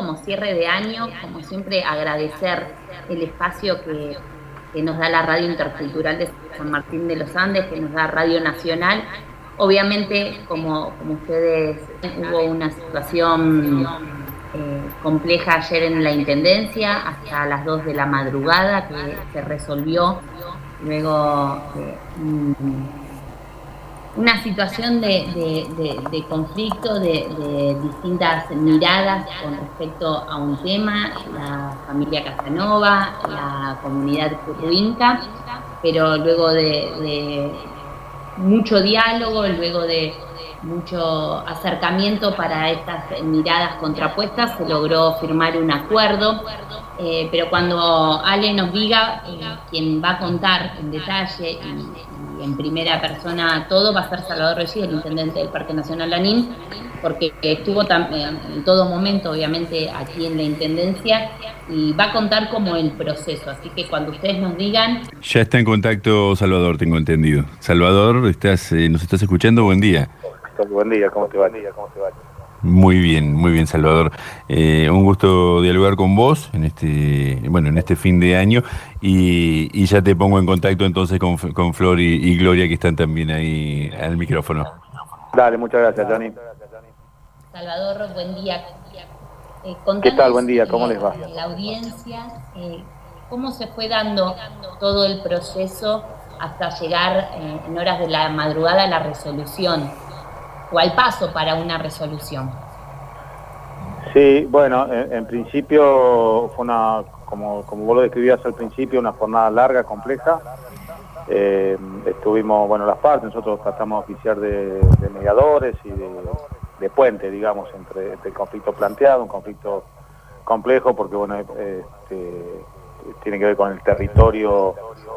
como cierre de año, como siempre, agradecer el espacio que nos da la Radio Intercultural de San Martín de los Andes, que nos da Radio Nacional. Obviamente, como ustedes, hubo una situación compleja ayer en la Intendencia, hasta las 2 de la madrugada, que se resolvió luego una situación de conflicto, de distintas miradas con respecto a un tema, la familia Casanova, la comunidad curruinca, pero luego de mucho diálogo, luego de mucho acercamiento para estas miradas contrapuestas, se logró firmar un acuerdo, pero cuando Ale nos diga, quien va a contar en detalle y en primera persona todo, va a ser Salvador Reyes, el intendente del Parque Nacional Lanín, porque estuvo en todo momento, obviamente, aquí en la Intendencia, y va a contar como el proceso, así que cuando ustedes nos digan... Ya está en contacto Salvador, tengo entendido. Salvador, ¿nos estás escuchando? Buen día. Buen día, ¿cómo te va? Muy bien, Salvador. Un gusto dialogar con vos en este fin de año y ya te pongo en contacto entonces con Flor y Gloria, que están también ahí al micrófono. Dale, muchas gracias, Johnny. Salvador, buen día. ¿Qué tal? Buen día, ¿cómo les va? La audiencia, ¿cómo se fue dando todo el proceso hasta llegar en horas de la madrugada a la resolución o al paso para una resolución? Sí, bueno, en principio fue como vos lo describías al principio, una jornada larga, compleja. Estuvimos, las partes, nosotros tratamos de oficiar de mediadores y de puente, digamos, entre el conflicto planteado, un conflicto complejo porque, tiene que ver con el territorio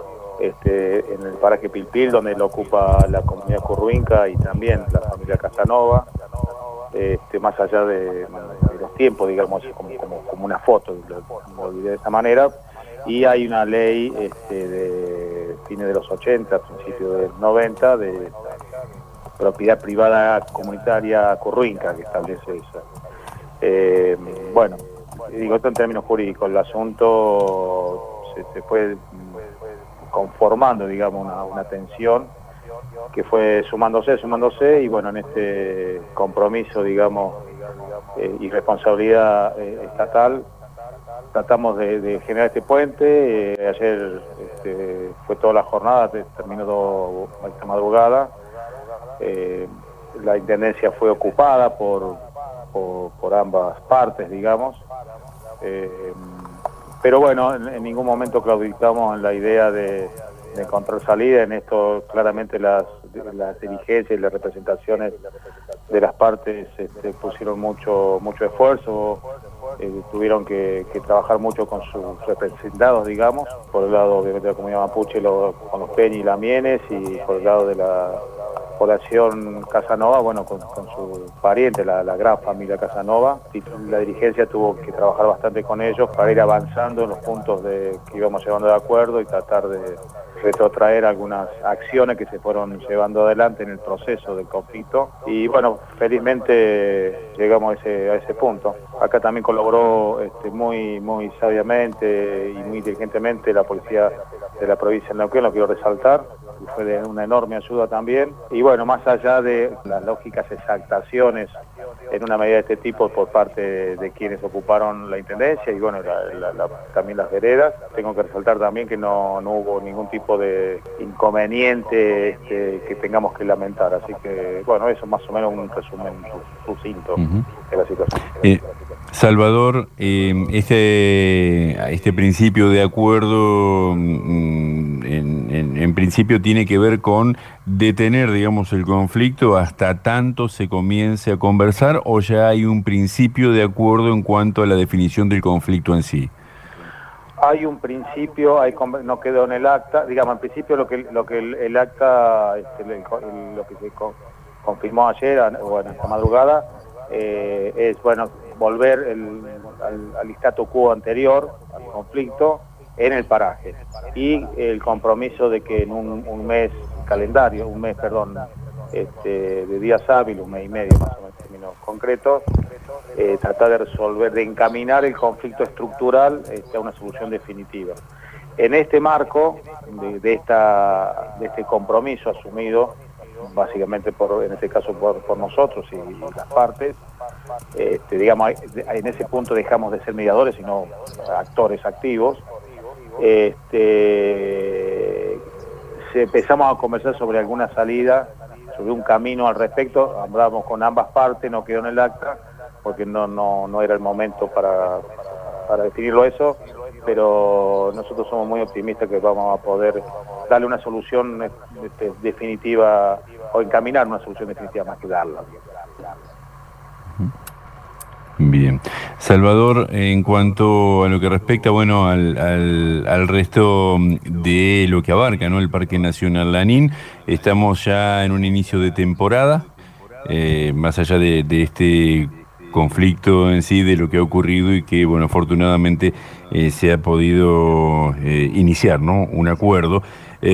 en el paraje Pilpil, donde lo ocupa la comunidad curruinca y también la familia Casanova, más allá de los tiempos, digamos, como una foto, lo olvidé de esa manera. Y hay una ley de fines de los 80, principios del 90, de propiedad privada comunitaria curruinca, que establece eso. Digo esto en términos jurídicos, el asunto se fue conformando, digamos, una tensión que fue sumándose, y en este compromiso, digamos, y responsabilidad estatal, tratamos de generar este puente. Ayer fue toda la jornada, terminó esta madrugada. La intendencia fue ocupada por ambas partes, digamos, pero bueno, en ningún momento claudicamos en la idea de encontrar salida. En esto claramente las dirigencias y las representaciones de las partes pusieron mucho esfuerzo, tuvieron que trabajar mucho con sus representados, digamos, por el lado obviamente de la comunidad mapuche con los Peñi y Lamienes, y por el lado de la población Casanova, con su pariente, la gran familia Casanova. Y la dirigencia tuvo que trabajar bastante con ellos para ir avanzando en los puntos que íbamos llevando de acuerdo y tratar de retrotraer algunas acciones que se fueron llevando adelante en el proceso del conflicto. Y felizmente llegamos a ese punto. Acá también colaboró muy sabiamente y muy inteligentemente la policía de la provincia de Neuquén, lo quiero resaltar, y fue de una enorme ayuda también. Y más allá de las lógicas exaltaciones en una medida de este tipo por parte de quienes ocuparon la intendencia y también las veredas, tengo que resaltar también que no hubo ningún tipo de inconveniente que tengamos que lamentar. Así que eso es más o menos un resumen sucinto de la situación. Salvador, este principio de acuerdo en principio tiene que ver con detener, digamos, el conflicto hasta tanto se comience a conversar, ¿o ya hay un principio de acuerdo en cuanto a la definición del conflicto en sí? Hay un principio, no quedó en el acta, digamos, en principio lo que el acta, lo que se confirmó ayer, esta madrugada, es, volver al statu quo anterior, al conflicto, en el paraje. Y el compromiso de que en un mes de días hábiles, un mes y medio más o menos, términos concretos, tratar de resolver, de encaminar el conflicto estructural a una solución definitiva. En este marco de este compromiso asumido, básicamente en este caso por nosotros y las partes, digamos, en ese punto dejamos de ser mediadores, sino actores activos. Empezamos a conversar sobre alguna salida, sobre un camino al respecto. Hablamos con ambas partes, no quedó en el acta, porque no era el momento para definirlo eso, pero nosotros somos muy optimistas que vamos a poder darle una solución definitiva, o encaminar una solución definitiva más que darla. Bien. Salvador, en cuanto a lo que respecta, bueno, al resto de lo que abarca, ¿no?, el Parque Nacional Lanín, estamos ya en un inicio de temporada, más allá de este conflicto en sí, de lo que ha ocurrido y que, bueno, afortunadamente se ha podido iniciar, ¿no?, un acuerdo.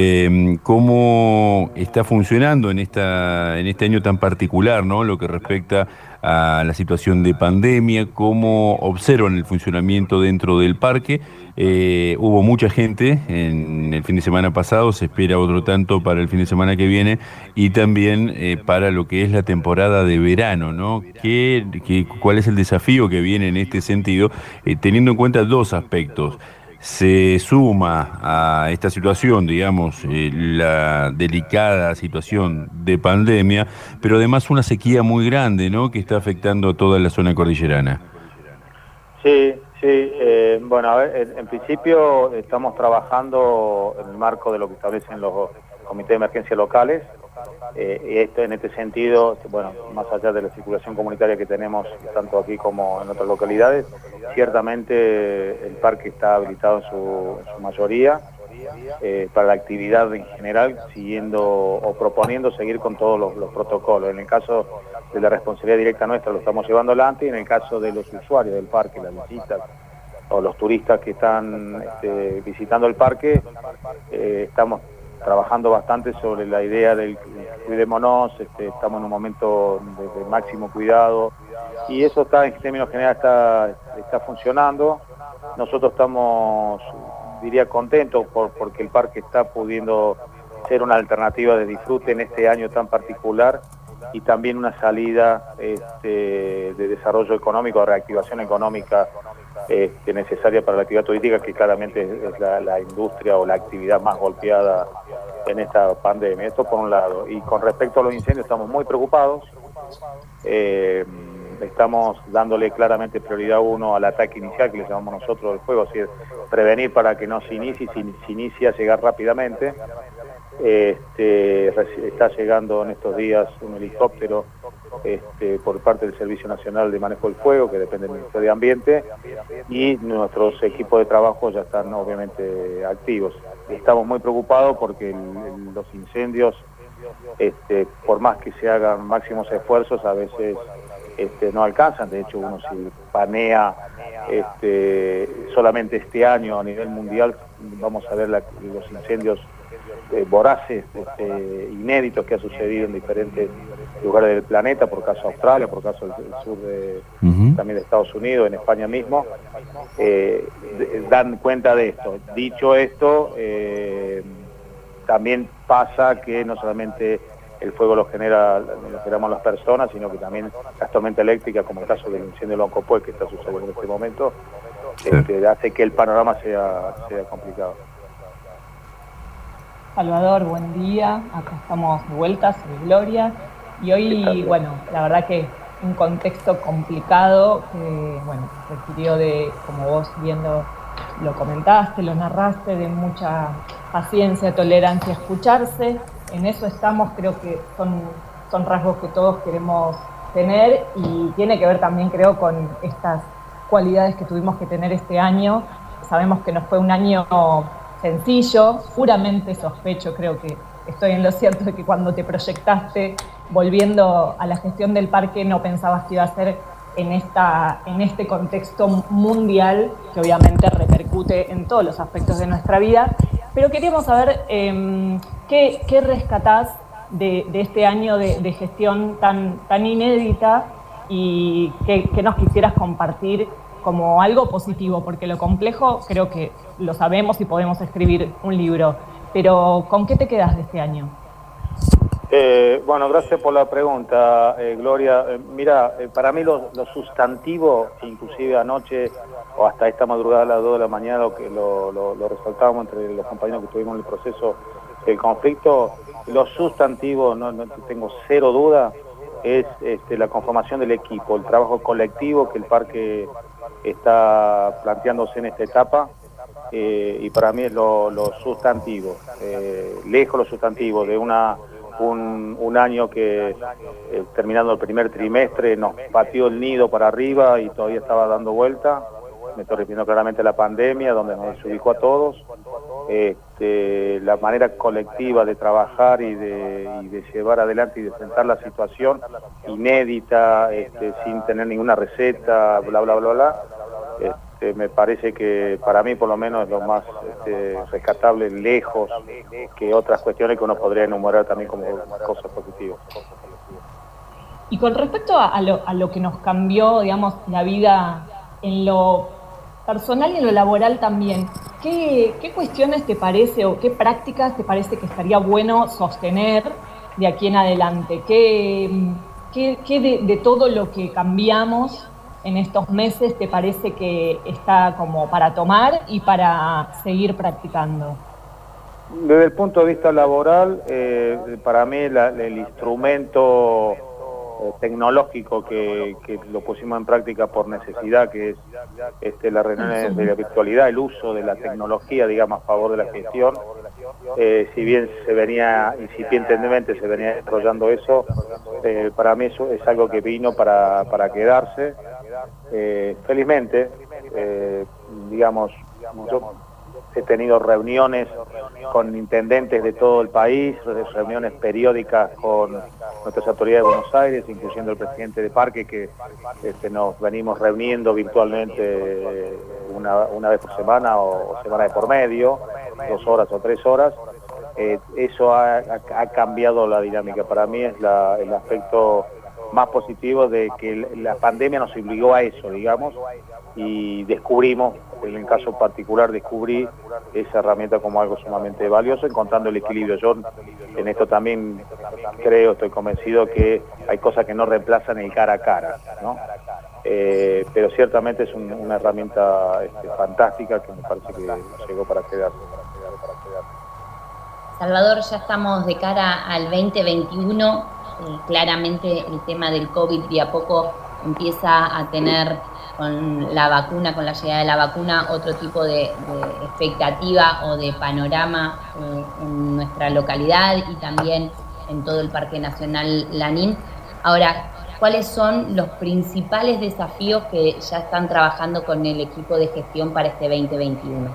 ¿Cómo está funcionando en este año tan particular, ¿no?, lo que respecta a la situación de pandemia? ¿Cómo observan el funcionamiento dentro del parque? Hubo mucha gente en el fin de semana pasado, se espera otro tanto para el fin de semana que viene y también para lo que es la temporada de verano, ¿no? ¿Cuál es el desafío que viene en este sentido? Teniendo en cuenta dos aspectos. Se suma a esta situación, digamos, la delicada situación de pandemia, pero además una sequía muy grande, ¿no?, que está afectando a toda la zona cordillerana. Sí, bueno, a ver, en principio estamos trabajando en el marco de lo que establecen los comités de emergencia locales. Esto en este sentido, bueno, más allá de la circulación comunitaria que tenemos tanto aquí como en otras localidades, ciertamente el parque está habilitado en su mayoría para la actividad en general, siguiendo o proponiendo seguir con todos los protocolos. En el caso de la responsabilidad directa nuestra lo estamos llevando adelante, y en el caso de los usuarios del parque, las visitas o los turistas que están visitando el parque, estamos trabajando bastante sobre la idea del cuidémonos, estamos en un momento de máximo cuidado, y eso en términos generales está funcionando. Nosotros estamos, diría, contentos porque el parque está pudiendo ser una alternativa de disfrute en este año tan particular, y también una salida de desarrollo económico, de reactivación económica necesaria para la actividad turística, que claramente es la industria o la actividad más golpeada en esta pandemia. Esto por un lado. Y con respecto a los incendios, estamos muy preocupados. Estamos dándole claramente prioridad uno al ataque inicial, que le llamamos nosotros el fuego, así es, prevenir para que no se inicie, si se inicia, llegar rápidamente. Está llegando en estos días un helicóptero por parte del Servicio Nacional de Manejo del Fuego, que depende del Ministerio de Ambiente, y nuestros equipos de trabajo ya están obviamente activos. Estamos muy preocupados porque los incendios, por más que se hagan máximos esfuerzos, a veces no alcanzan. De hecho, uno si panea solamente este año a nivel mundial, vamos a ver los incendios voraces, inéditos, que ha sucedido en diferentes lugares del planeta, por caso Australia, por caso del sur también de Estados Unidos, en España mismo, dan cuenta de esto. Dicho esto, también pasa que no solamente el fuego lo generamos las personas, sino que también las tormentas eléctricas, como el caso del incendio de Loncopué, que está sucediendo en este momento, hace que el panorama sea complicado. Salvador, buen día. Acá estamos de vuelta, soy Gloria. Y hoy, bueno, la verdad que un contexto complicado que, bueno, requirió de, como vos viendo, lo comentaste, lo narraste, de mucha paciencia, tolerancia, escucharse. En eso estamos, creo que son rasgos que todos queremos tener, y tiene que ver también, creo, con estas cualidades que tuvimos que tener este año. Sabemos que no fue un año sencillo, puramente sospecho, creo que estoy en lo cierto de que cuando te proyectaste volviendo a la gestión del parque no pensabas que iba a ser en este contexto mundial que obviamente repercute en todos los aspectos de nuestra vida. Pero queríamos saber qué rescatás de este año de gestión tan inédita, y qué nos quisieras compartir como algo positivo, porque lo complejo creo que lo sabemos y podemos escribir un libro, pero ¿con qué te quedas de este año? Bueno, gracias por la pregunta, Gloria. Mira, para mí lo sustantivo, inclusive anoche o hasta esta madrugada a las 2 de la mañana, lo resaltábamos entre los compañeros que tuvimos en el proceso del conflicto, lo sustantivo, no tengo cero duda, es la conformación del equipo, el trabajo colectivo que el parque está planteándose en esta etapa. Y para mí es lo sustantivo, lejos lo sustantivo de un año que terminando el primer trimestre nos pateó el nido para arriba y todavía estaba dando vuelta. Me estoy refiriendo claramente a la pandemia, donde nos ubicó a todos. La manera colectiva de trabajar y de llevar adelante y de enfrentar la situación inédita, sin tener ninguna receta, bla, bla, bla, bla. Me parece que para mí por lo menos es lo más rescatable, lejos que otras cuestiones que uno podría enumerar también como cosas positivas. Y con respecto a lo que nos cambió, digamos, la vida en lo personal y en lo laboral también, ¿qué cuestiones te parece o qué prácticas te parece que estaría bueno sostener de aquí en adelante? ¿Qué de todo lo que cambiamos en estos meses te parece que está como para tomar y para seguir practicando? Desde el punto de vista laboral, para mí el instrumento tecnológico que lo pusimos en práctica por necesidad, que es la reunión de la virtualidad, el uso de la tecnología, digamos, a favor de la gestión, si bien se venía incipientemente se venía desarrollando eso, para mí eso es algo que vino para quedarse. Felizmente, digamos, yo he tenido reuniones con intendentes de todo el país, reuniones periódicas con nuestras autoridades de Buenos Aires, incluyendo el presidente de Parque, que nos venimos reuniendo virtualmente una vez por semana o semana de por medio, 2 horas o 3 horas. Eso ha cambiado la dinámica. Para mí es el aspecto más positivo de que la pandemia nos obligó a eso, digamos, y descubrimos, en el caso particular descubrí esa herramienta como algo sumamente valioso, encontrando el equilibrio. Yo en esto también estoy convencido que hay cosas que no reemplazan el cara a cara, ¿no? Pero ciertamente es una herramienta fantástica que me parece que llegó para quedarse. Salvador, ya estamos de cara al 2021. Claramente el tema del COVID de a poco empieza a tener con la vacuna, con la llegada de la vacuna, otro tipo de expectativa o de panorama en nuestra localidad y también en todo el Parque Nacional Lanín. Ahora, ¿cuáles son los principales desafíos que ya están trabajando con el equipo de gestión para este 2021?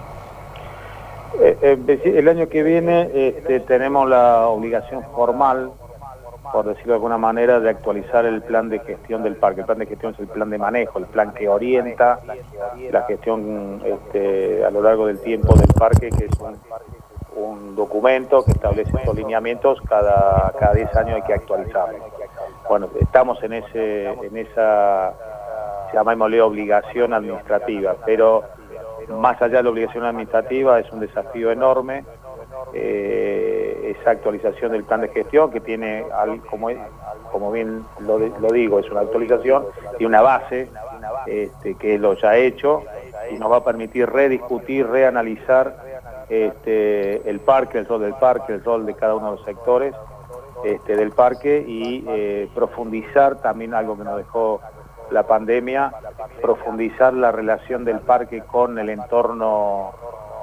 El año que viene tenemos la obligación formal, por decirlo de alguna manera, de actualizar el plan de gestión del parque. El plan de gestión es el plan de manejo, el plan que orienta la gestión a lo largo del tiempo del parque, que es un documento que establece estos lineamientos. Cada 10 años hay que actualizarlo. Bueno, estamos en esa, llamémosle, obligación administrativa, pero más allá de la obligación administrativa es un desafío enorme. Esa actualización del plan de gestión que tiene, como bien lo digo, es una actualización y una base que es lo ya hecho y nos va a permitir rediscutir, reanalizar el parque, el rol del parque, el rol de cada uno de los sectores del parque y profundizar también algo que nos dejó la pandemia, profundizar la relación del parque con el entorno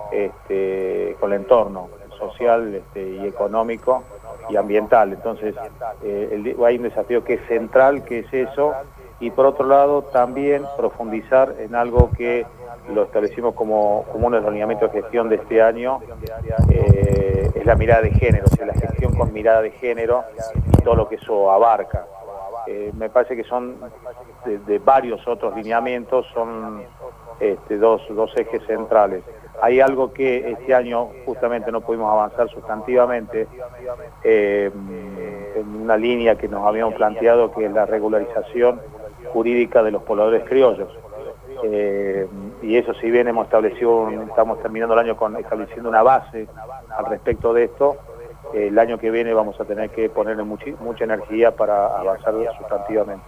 social y económico y ambiental. Entonces hay un desafío que es central, que es eso, y por otro lado también profundizar en algo que lo establecimos como uno de los lineamientos de gestión de este año, es la mirada de género, o sea, la gestión con mirada de género y todo lo que eso abarca. Me parece que son de varios otros lineamientos, son dos ejes centrales. Hay algo que este año justamente no pudimos avanzar sustantivamente en una línea que nos habíamos planteado, que es la regularización jurídica de los pobladores criollos. Y eso, si bien estamos terminando el año estableciendo una base al respecto de esto, el año que viene vamos a tener que ponerle mucha energía para avanzar sustantivamente.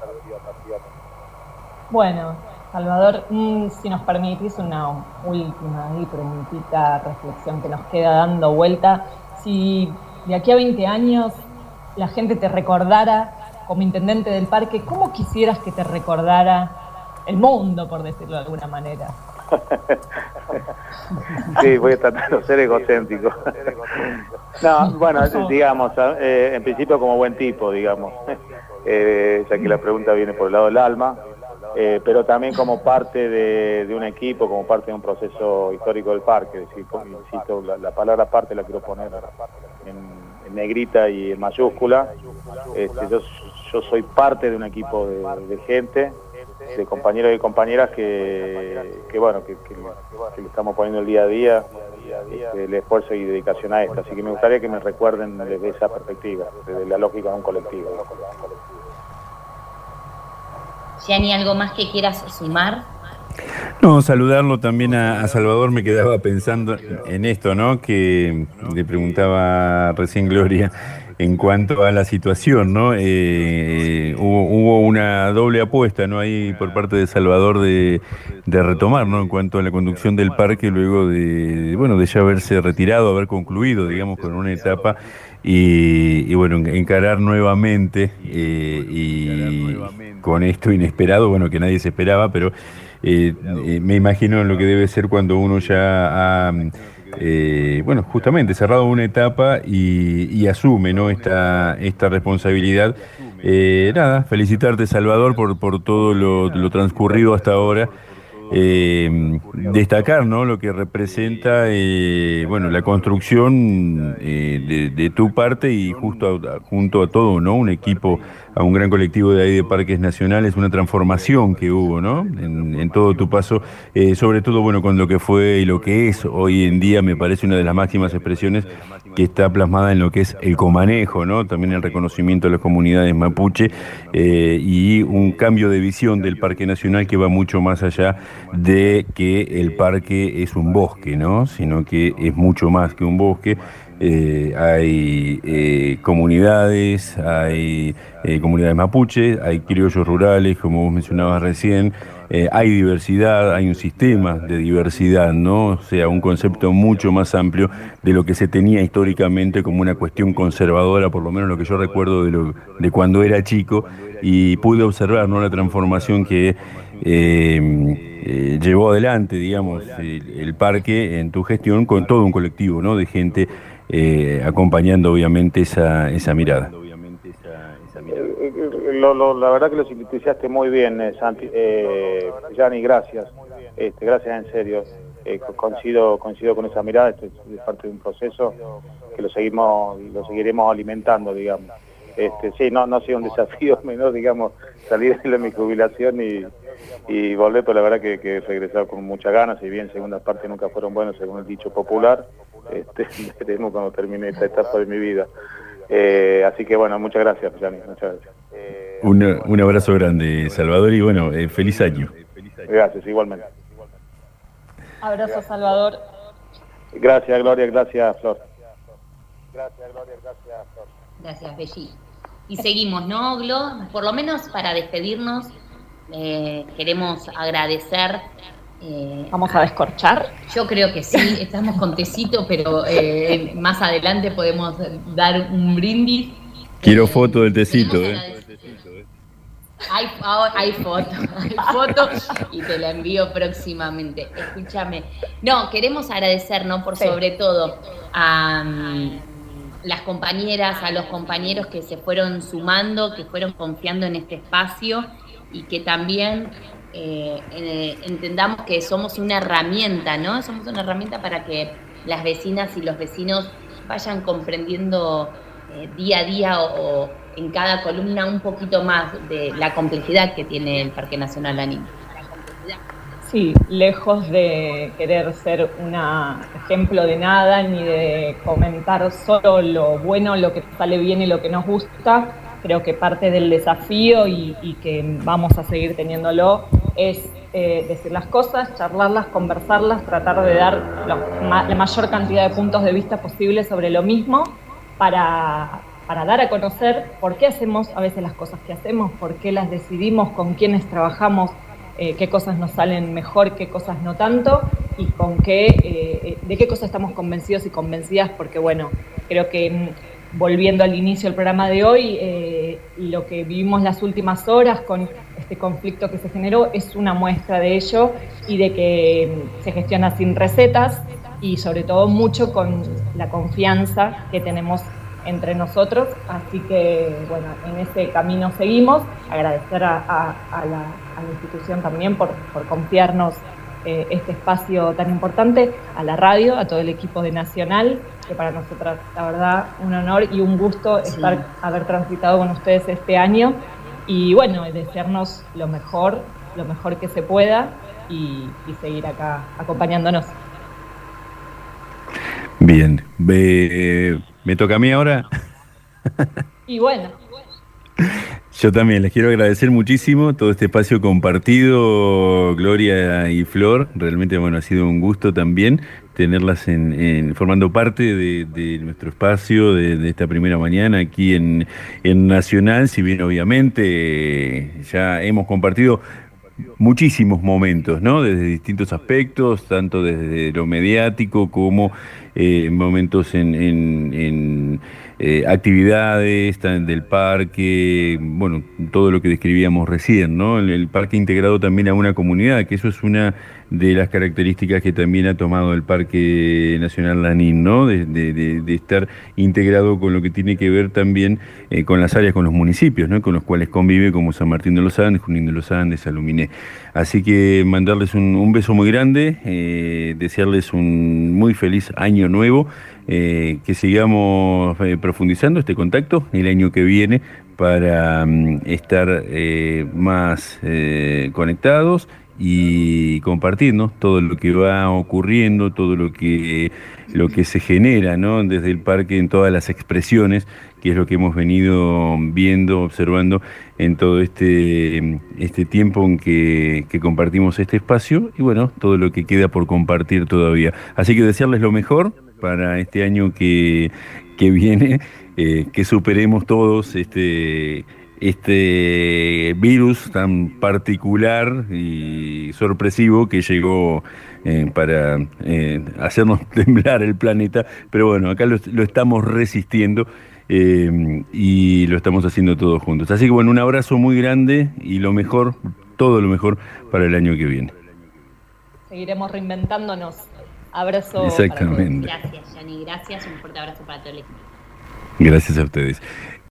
Bueno, Salvador, si nos permitís una última y preguntita, reflexión que nos queda dando vuelta. Si de aquí a 20 años la gente te recordara como intendente del parque, ¿cómo quisieras que te recordara el mundo, por decirlo de alguna manera? Sí, voy a tratar de ser egocéntrico. No, bueno, digamos, en principio como buen tipo, digamos, ya que la pregunta viene por el lado del alma, pero también como parte de un equipo, como parte de un proceso histórico del parque. Es decir, insisto, la palabra parte la quiero poner en negrita y en mayúscula. Yo soy parte de un equipo de gente, de compañeros y compañeras que le estamos poniendo el día a día el esfuerzo y dedicación a esto. Así que me gustaría que me recuerden desde esa perspectiva, desde la lógica de un colectivo. Gianni, ¿algo más que quieras sumar? No, saludarlo también a Salvador. Me quedaba pensando en esto, ¿no? Que le preguntaba recién Gloria en cuanto a la situación, ¿no? Hubo una doble apuesta, ¿no? Ahí por parte de Salvador de retomar, ¿no? En cuanto a la conducción del parque luego de ya haberse retirado, haber concluido, digamos, con una etapa y bueno, encarar nuevamente y con esto inesperado, bueno, que nadie se esperaba, pero me imagino lo que debe ser cuando uno ya ha, justamente cerrado una etapa y asume, ¿no? esta responsabilidad. Nada, felicitarte, Salvador, por todo lo transcurrido hasta ahora. Destacar, ¿no? Lo que representa la construcción de tu parte y junto a todo, ¿no? Un equipo, a un gran colectivo de ahí de Parques Nacionales, una transformación que hubo, ¿no? En todo tu paso, sobre todo, bueno, con lo que fue y lo que es hoy en día, me parece una de las máximas expresiones que está plasmada en lo que es el comanejo, ¿no? También el reconocimiento de las comunidades mapuche y un cambio de visión del Parque Nacional que va mucho más allá de que el parque es un bosque, ¿no? Sino que es mucho más que un bosque. Hay comunidades, hay comunidades mapuche, hay criollos rurales, como vos mencionabas recién, hay diversidad, hay un sistema de diversidad, ¿no? O sea, un concepto mucho más amplio de lo que se tenía históricamente como una cuestión conservadora, por lo menos lo que yo recuerdo de cuando era chico, y pude observar, ¿no? La transformación que llevó adelante, digamos, el parque en tu gestión con todo un colectivo, ¿no? De gente acompañando obviamente esa mirada. La verdad que lo sintetizaste muy bien, Santi. Gianni, gracias. Gracias en serio. Coincido con esa mirada. Esto es parte de un proceso que lo seguiremos alimentando, digamos. Sí, no ha sido un desafío menor, digamos, salir de mi jubilación y volver, pero la verdad que he regresado con muchas ganas. Si bien segundas partes nunca fueron buenas, según el dicho popular, veremos cuando termine esta etapa de mi vida. Así que bueno, muchas gracias, Gianni, muchas gracias. Un abrazo grande, Salvador, y bueno, feliz año. Gracias, igualmente. Abrazo, Salvador. Gracias, Gloria, gracias, Flor. Gracias, Belli. Y seguimos, ¿no, Glo? Por lo menos para despedirnos, queremos agradecer. ¿Vamos a descorchar? Yo creo que sí, estamos con tecito, pero más adelante podemos dar un brindis. Quiero foto del tecito, Hay foto y te la envío próximamente. Escúchame. No, queremos agradecer, ¿no? Por sobre todo a las compañeras, a los compañeros que se fueron sumando, que fueron confiando en este espacio y que también entendamos que somos una herramienta, ¿no? Somos una herramienta para que las vecinas y los vecinos vayan comprendiendo día a día o en cada columna un poquito más de la complejidad que tiene el Parque Nacional Lanín. Sí, lejos de querer ser un ejemplo de nada, ni de comentar solo lo bueno, lo que sale bien y lo que nos gusta, creo que parte del desafío y que vamos a seguir teniéndolo es decir las cosas, charlarlas, conversarlas, tratar de dar la mayor cantidad de puntos de vista posible sobre lo mismo para dar a conocer por qué hacemos a veces las cosas que hacemos, por qué las decidimos, con quiénes trabajamos, qué cosas nos salen mejor, qué cosas no tanto, y de qué cosas estamos convencidos y convencidas, porque bueno, creo que volviendo al inicio del programa de hoy, lo que vivimos las últimas horas con este conflicto que se generó es una muestra de ello y de que se gestiona sin recetas y sobre todo mucho con la confianza que tenemos entre nosotros, así que bueno, en ese camino seguimos. Agradecer a la institución también por confiarnos este espacio tan importante, a la radio, a todo el equipo de Nacional, que para nosotras, la verdad, un honor y un gusto haber transitado con ustedes este año, y bueno, desearnos lo mejor que se pueda y seguir acá acompañándonos. Bien, ¿me toca a mí ahora? Y bueno. Yo también les quiero agradecer muchísimo todo este espacio compartido, Gloria y Flor. Realmente, bueno, ha sido un gusto también tenerlas formando parte de nuestro espacio, de esta primera mañana aquí en Nacional. Si bien obviamente ya hemos compartido muchísimos momentos, ¿no? Desde distintos aspectos, tanto desde lo mediático como momentos en actividades del parque, bueno, todo lo que describíamos recién, ¿no? El parque integrado también a una comunidad, que eso es una de las características que también ha tomado el Parque Nacional Lanín, ¿no? De estar integrado con lo que tiene que ver también con las áreas, con los municipios, ¿no? Con los cuales convive, como San Martín de los Andes, Junín de los Andes, Aluminé. Así que mandarles un beso muy grande, desearles un muy feliz año nuevo, que sigamos profundizando este contacto el año que viene para estar más conectados y compartirnos todo lo que va ocurriendo, todo lo que se genera, ¿no? Desde el parque en todas las expresiones, que es lo que hemos venido viendo, observando en todo este tiempo en que compartimos este espacio, y bueno, todo lo que queda por compartir todavía. Así que desearles lo mejor para este año que viene, que superemos todos este virus tan particular y sorpresivo que llegó para hacernos temblar el planeta, pero bueno, acá lo estamos resistiendo y lo estamos haciendo todos juntos. Así que bueno, un abrazo muy grande y lo mejor, todo lo mejor para el año que viene. Seguiremos reinventándonos. Abrazo. Exactamente. Gracias, Yani, gracias. Un fuerte abrazo para todo el equipo. Gracias a ustedes.